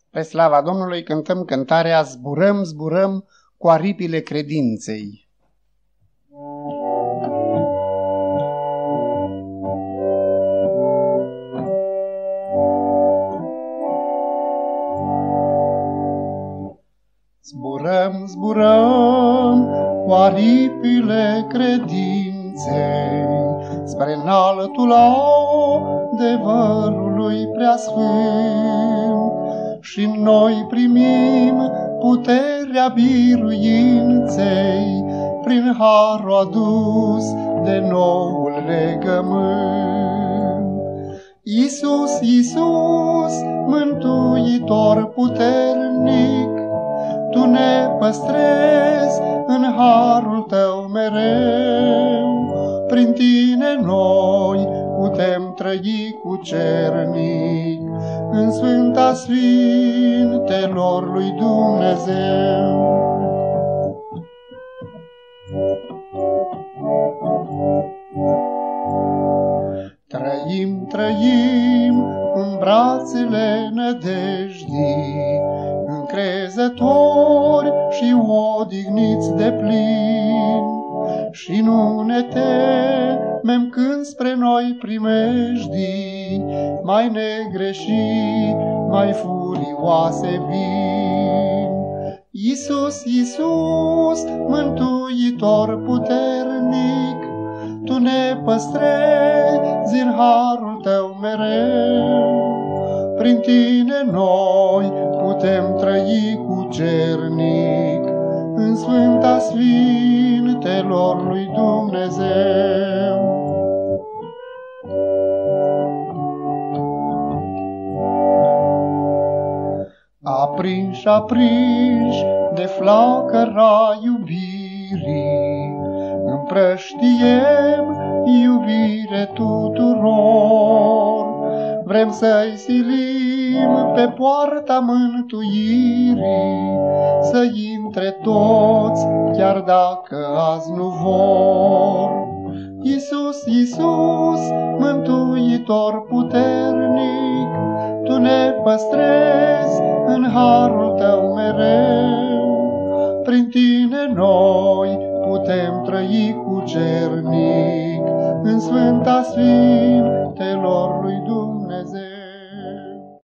Pe slava Domnului cântăm cântarea Zburăm, zburăm cu aripile credinței. Zburăm, zburăm cu aripile credinței spre înaltul adevărului preasfânt și noi primim puterea biruinței prin harul adus de noul legământ. Iisus, Iisus, mântuitor puternic, Tu ne păstrezi în harul Tău mereu. Prin Tine noi putem trăi cu cernic în Sfânta Sfintelor lui Dumnezeu. Trăim, trăim în brațele nădejdii, încrezători și odihniți de plin, și nu ne temem când spre noi primejdii mai negre și mai furioase vin. Iisus, Iisus, mântuitor puternic, Tu ne păstrezi în harul Tău mereu. Prin Tine noi putem trăi cu cernic în Sfânta Sfintelor lui Dumnezeu. Aprinși, aprinși de flacăra iubirii, împrăștiem iubire tuturor. Vrem să-i silim pe poarta mântuirii, să intre toți, chiar dacă azi nu vor. Iisus, Iisus, mântuitor puternic, Tu ne păstrezi în harul Tău mereu. Prin Tine noi putem trăi cu cernic în Sfânta Sfintelor